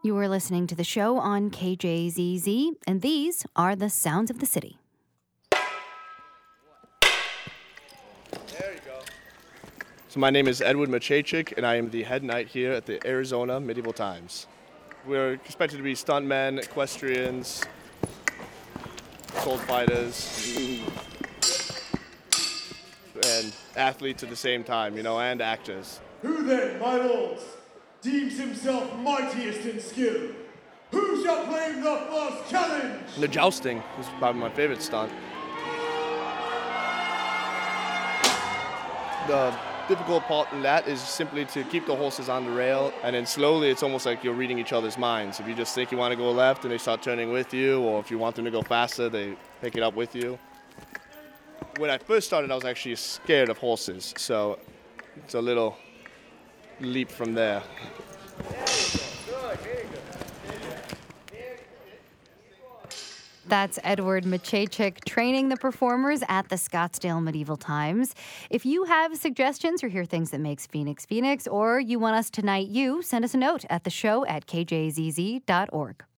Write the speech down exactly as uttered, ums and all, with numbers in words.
You are listening to the show on K J Z Z, and these are the sounds of the city. There you go. So my name is Edward Maciejczyk, and I am the head knight here at the Arizona Medieval Times. We're expected to be stuntmen, equestrians, sword fighters, and athletes at the same time, you know, and actors. Who then, my lords, deems himself mightiest in skill? Who shall claim the first challenge? The jousting is probably my favorite stunt. The difficult part in that is simply to keep the horses on the rail, and then slowly it's almost like you're reading each other's minds. If you just think you want to go left and they start turning with you, or if you want them to go faster, they pick it up with you. When I first started, I was actually scared of horses, so it's a little leap from there. That's Edward Maciejczyk training the performers at the Scottsdale Medieval Times. If you have suggestions or hear things that makes Phoenix Phoenix, or you want us to knight you, send us a note at the show at k j z z dot org.